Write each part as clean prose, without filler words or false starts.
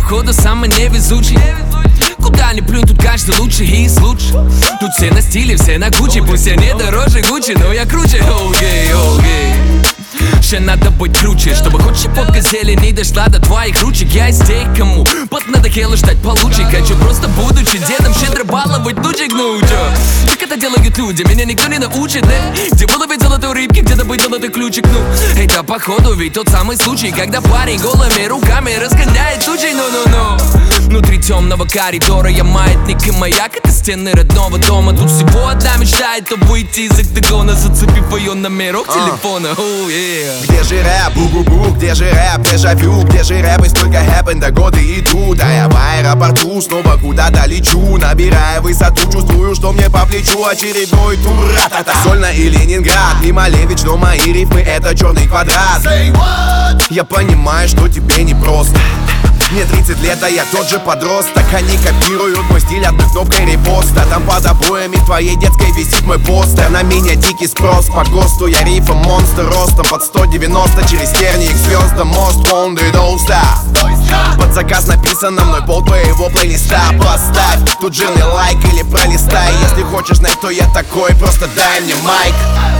походу самый невезучий. Куда ни плюнь, тут каждый лучше из лучших. Тут все на стиле, все на куче. Пусть я не дороже Гуччи, но я круче. Окей, окей. Ще надо быть круче, чтобы хоть щепотка зелени дошла до твоих ручек. Я из тех, кому под надоело ждать получше. Хочу просто, будучи дедом, щедро баловать лучик. Ну чё, как это делают люди, меня никто не научит, да? Где выловить золотой рыбки, где добыть золотой ключик. Ну, это походу ведь тот самый случай, когда парень голыми руками разгоняет тучи. Ну-ну-ну. Внутри темного коридора я маятник и маяк. Это стены родного дома. Тут всего одна мечта, это выйти из октагона, зацепив ее номерок телефона. Где же рэп, бу-бу-бу, где же рэп, дежавю, где же рэп, и столько хэппен, да годы идут. А я в аэропорту снова куда-то лечу, набирая высоту, чувствую, что мне по плечу очередной тур. Сольно и Ленинград, не Малевич, но мои рифмы это черный квадрат. Я понимаю, что тебе непросто. Мне 30 лет, а я тот же подросток. Они копируют мой стиль одной кнопкой репоста. Там под обоями твоей детской висит мой постер. На меня дикий спрос по ГОСТу. Я рифом монстр ростом под 190. Через тернии к звездам мост Вонды don't stop. Под заказ написано мной пол твоего плейлиста. Поставь тут жирный лайк или пролистай. Если хочешь знать, кто я такой, просто дай мне майк.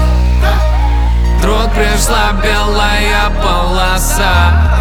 Вдруг пришла белая полоса,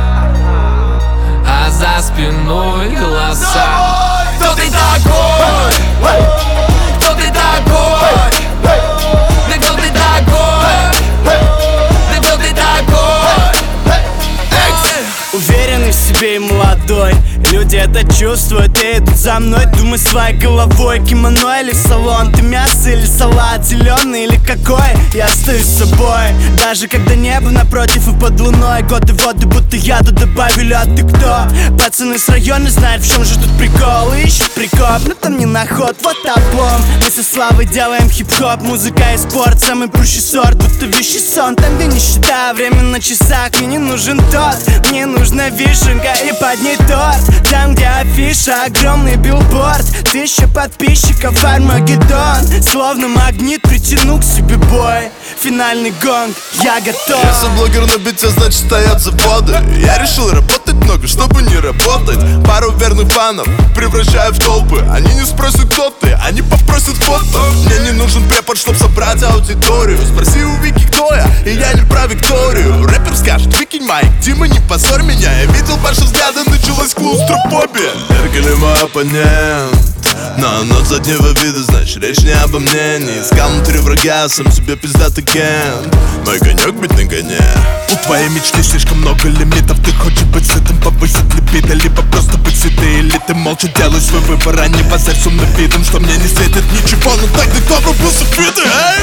а за спиной голоса. Кто ты такой? Кто ты такой? Да кто ты такой? Да кто ты такой? Уверенный в себе и молодой, люди это чувствуют и идут за мной. Думай своей головой, кимоно или салон. Ты мясо или салат, зеленый или какой? Я остаюсь собой, даже когда небо напротив и под луной. Годы воды будто яду добавили, а ты кто? Пацаны с района знают, в чем же тут прикол. Ищут прикоп, но там не на ход, вот облом. Мы со Славой делаем хип-хоп, музыка и спорт, самый прущий сорт, будто вещий сон. Там где нищета, время на часах, мне не нужен тот. Мне нужна вишенка и под ней торт. Там где афиша, огромный билборд, 1000 подписчиков, Армагеддон. Словно магнит притяну к себе бой. Финальный гонг, я готов. Я сам блогер на бите, значит стоят заводы. Я решил работать много, чтобы не работать. Пару верных фанов превращаю в толпы. Они не спросят, кто ты, они попросят фото. Мне не нужен препод, чтоб собрать аудиторию. Спроси у Вики, кто я, и я не про Викторию. Рэпер скажет, выкинь майк, Дима, не позорь меня. Я видел ваши взгляды, началась клаустрофобия. Эргель мой оппонент, но заднего вида, значит речь не обо мне. Не искал внутри врага, сам себе пиздатый кент. Мой конек быть на коне. У твоей мечты слишком много лимитов. Ты хочешь быть сытым, повысить либидо, либо просто быть сытой. Или ты молча делаешь свой выбор, а не базарь с умным видом, что мне не светит ничего. Ну так ты кто врубился в твиттер, эй?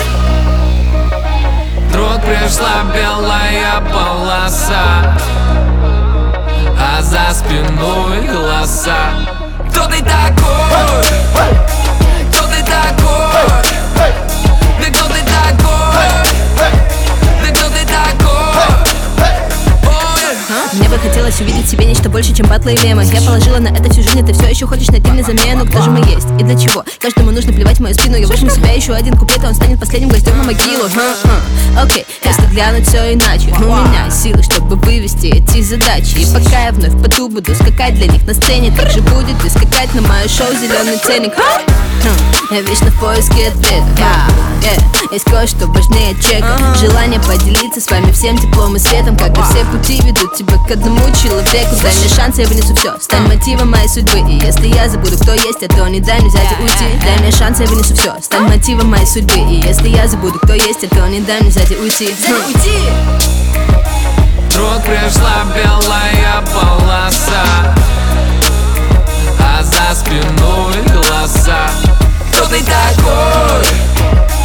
Вдруг пришла белая полоса, а за спиной голоса. Кто ты такой? Кто ты такой? Да кто ты такой? Да кто ты такой? Мне бы хотелось увидеть в себе нечто больше, чем батлы и мемы. Я положила на это всю жизнь, и ты все еще хочешь найти мне замену. Кто же мы есть и для чего? Каждому нужно плевать в мою спину. Я вышел себя еще один куплет, а он станет последним гостем на могилу. Окей, если глянуть все иначе, у меня силы, чтобы вывести эти задачи. И пока я вновь по ту буду скакать для них на сцене, так же будет и скакать на мое шоу зеленый ценник. Я вечно в поиске ответа. Есть кое-что важнее чека. Желание поделиться с вами всем теплом и светом. Когда все пути ведут тебя к одному человеку. Дай мне шанс, я вынесу все. Стань мотивом моей судьбы. И если я забуду, кто есть, то не дай мне взять и уйти. Дай мне шанс, я вынесу все. Стань мотивом моей судьбы. И если я забуду, кто есть, то не дай мне взять и уйти. Вдруг пришла белая полоса, а за спиной голоса. Кто ты такой?